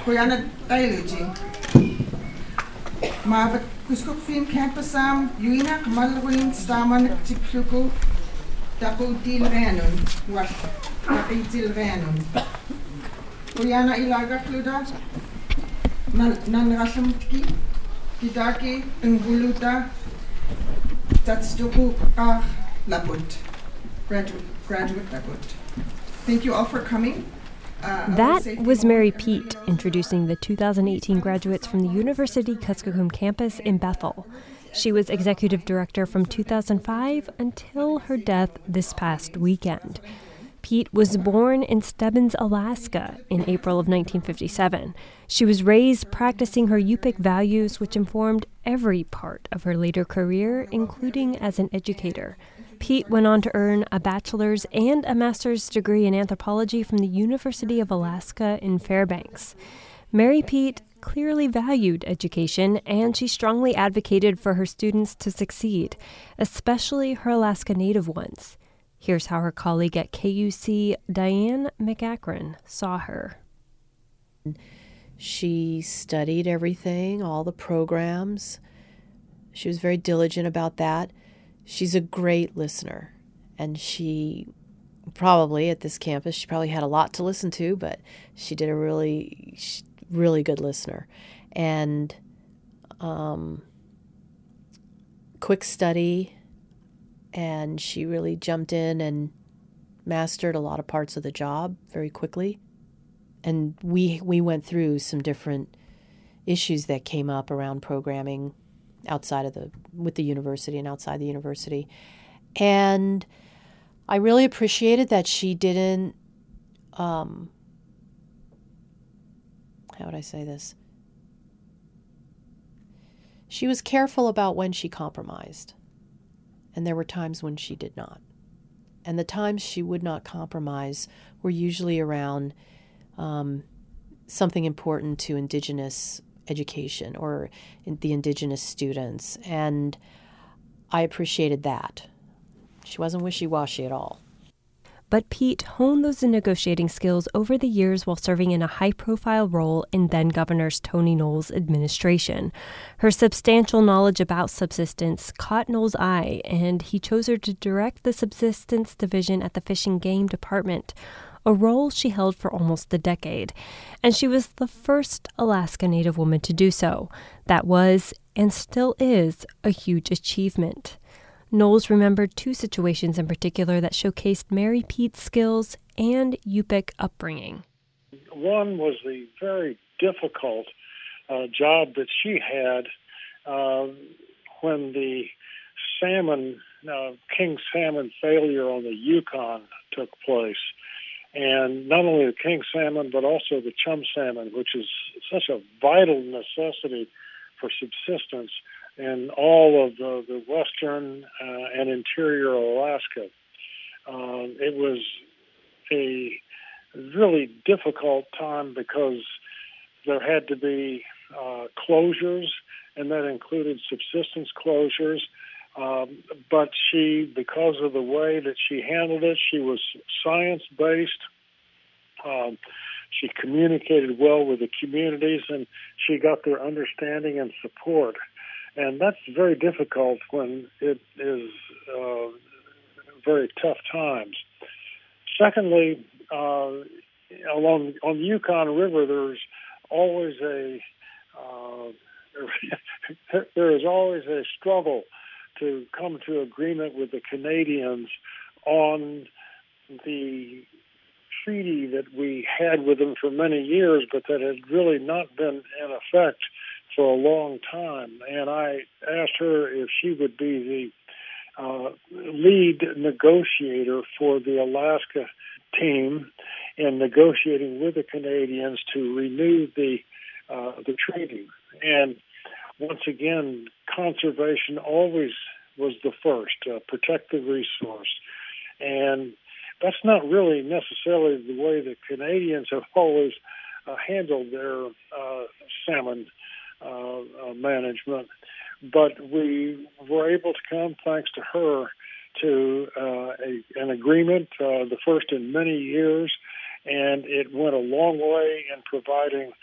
Kuyana Tailuchi. Mavat Kuskukfin Campusam, Yuina, Malwin, Staman, Chipsuku, Taputil Ranun, what Tapitil Ranun. Kuyana Ilaga Fluda, Nan Rashamki, Kitaki, Nguluta, Tatstuku, Laput, graduate Laput. Thank you all for coming. That was Mary Pete introducing the 2018 graduates from the University Kuskokwim campus in Bethel. She was executive director from 2005 until her death this past weekend. Pete was born in Stebbins, Alaska in April of 1957. She was raised practicing her Yupik values, which informed every part of her later career, including as an educator. Pete went on to earn a bachelor's and a master's degree in anthropology from the University of Alaska in Fairbanks. Mary Pete clearly valued education, and she strongly advocated for her students to succeed, especially her Alaska Native ones. Here's how her colleague at KUC, Diane McAkron, saw her. She studied everything, all the programs. She was very diligent about that. She's a great listener, and she probably, at this campus, she probably had a lot to listen to, but she did a really good listener. And quick study, and she really jumped in and mastered a lot of parts of the job very quickly. And we went through some different issues that came up around programming with the university and outside the university. And I really appreciated that she didn't, how would I say this? She was careful about when she compromised. And there were times when she did not. And the times she would not compromise were usually around something important to Indigenous education or the Indigenous students, and I appreciated that. She wasn't wishy-washy at all. But Pete honed those negotiating skills over the years while serving in a high-profile role in then-Governor Tony Knowles' administration. Her substantial knowledge about subsistence caught Knowles' eye, and he chose her to direct the subsistence division at the Fish and Game Department, a role she held for almost a decade. And she was the first Alaska Native woman to do so. That was, and still is, a huge achievement. Knowles remembered two situations in particular that showcased Mary Pete's skills and Yupik upbringing. One was the very difficult job that she had when the king salmon failure on the Yukon took place. And not only the king salmon, but also the chum salmon, which is such a vital necessity for subsistence in all of the western and interior Alaska. It was a really difficult time because there had to be closures, and that included subsistence closures. But she, because of the way that she handled it, she was science-based. She communicated well with the communities, and she got their understanding and support. And that's very difficult when it is very tough times. Secondly, on the Yukon River, there's always there is always a struggle to come to agreement with the Canadians on the treaty that we had with them for many years, but that had really not been in effect for a long time. And I asked her if she would be the lead negotiator for the Alaska team in negotiating with the Canadians to renew the treaty. And once again, conservation always was the first, protect the resource. And that's not really necessarily the way the Canadians have always handled their salmon management. But we were able to come, thanks to her, to an agreement, the first in many years, and it went a long way in providing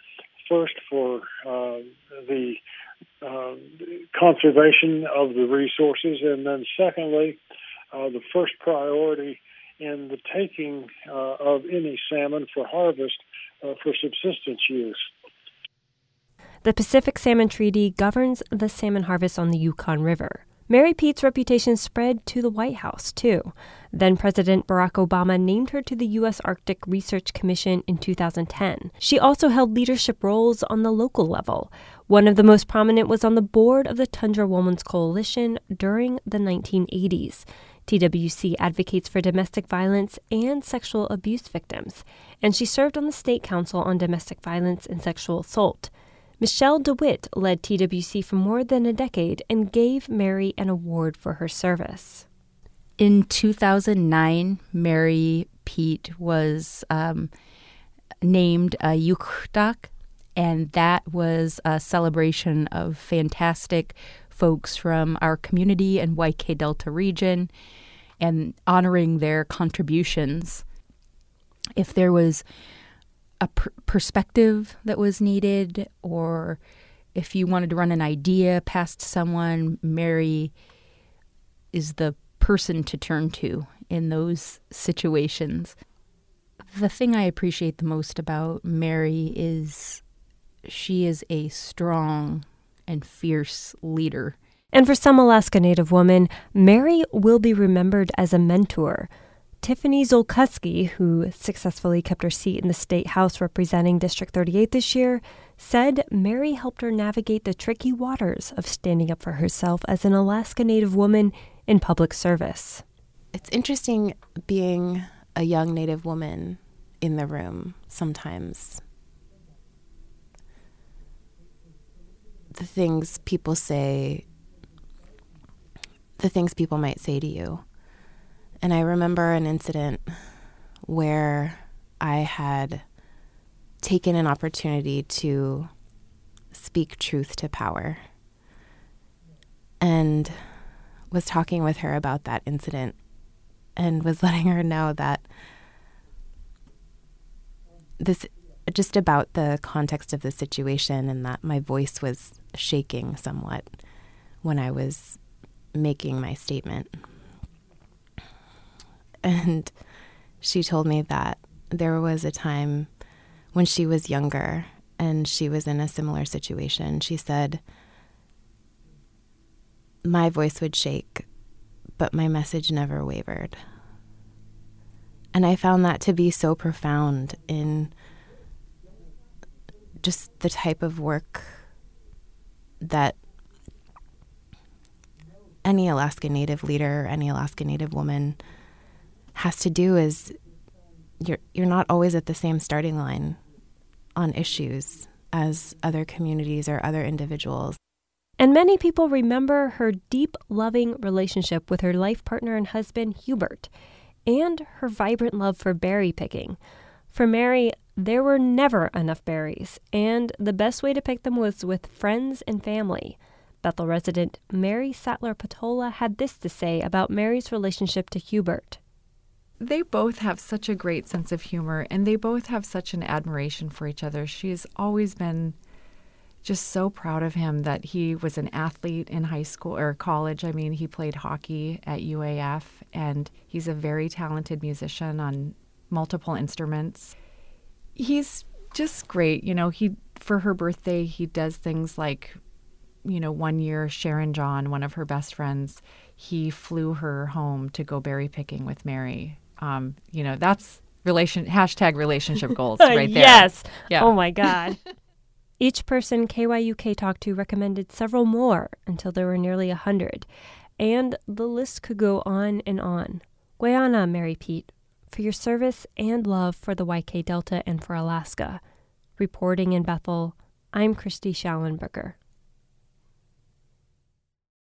first for the conservation of the resources, and then secondly, the first priority in the taking of any salmon for harvest for subsistence use. The Pacific Salmon Treaty governs the salmon harvest on the Yukon River. Mary Peet's reputation spread to the White House, too. Then President Barack Obama named her to the U.S. Arctic Research Commission in 2010. She also held leadership roles on the local level. One of the most prominent was on the board of the Tundra Women's Coalition during the 1980s. TWC advocates for domestic violence and sexual abuse victims, and she served on the State Council on Domestic Violence and Sexual Assault. Michelle DeWitt led TWC for more than a decade and gave Mary an award for her service. In 2009, Mary Peet was named a Yuktak, and that was a celebration of fantastic folks from our community and YK Delta region and honoring their contributions. If there was a perspective that was needed, or if you wanted to run an idea past someone, Mary is the person to turn to in those situations. The thing I appreciate the most about Mary is she is a strong and fierce leader. And for some Alaska Native women, Mary will be remembered as a mentor. Tiffany Zolkuski, who successfully kept her seat in the State House representing District 38 this year, said Mary helped her navigate the tricky waters of standing up for herself as an Alaska Native woman in public service. It's interesting being a young Native woman in the room sometimes. The things people say, the things people might say to you. And I remember an incident where I had taken an opportunity to speak truth to power and was talking with her about that incident and was letting her know that this, just about the context of the situation, and that my voice was shaking somewhat when I was making my statement. And she told me that there was a time when she was younger and she was in a similar situation. She said, my voice would shake, but my message never wavered. And I found that to be so profound in just the type of work that any Alaska Native leader, any Alaska Native woman has to do. Is you're not always at the same starting line on issues as other communities or other individuals. And many people remember her deep, loving relationship with her life partner and husband, Hubert, and her vibrant love for berry picking. For Mary, there were never enough berries, and the best way to pick them was with friends and family. Bethel resident Mary Sattler-Patola had this to say about Mary's relationship to Hubert. They both have such a great sense of humor, and they both have such an admiration for each other. She's always been just so proud of him that he was an athlete in high school or college. I mean, he played hockey at UAF, and he's a very talented musician on multiple instruments. He's just great. You know, for her birthday, he does things like, you know, one year Sharon John, one of her best friends, he flew her home to go berry picking with Mary. You know, that's hashtag relationship goals right there. Yes. Yeah. Oh my God. Each person KYUK talked to recommended several more until there were nearly 100. And the list could go on and on. Guyana, Mary Peet, for your service and love for the YK Delta and for Alaska. Reporting in Bethel, I'm Christy Schallenberger.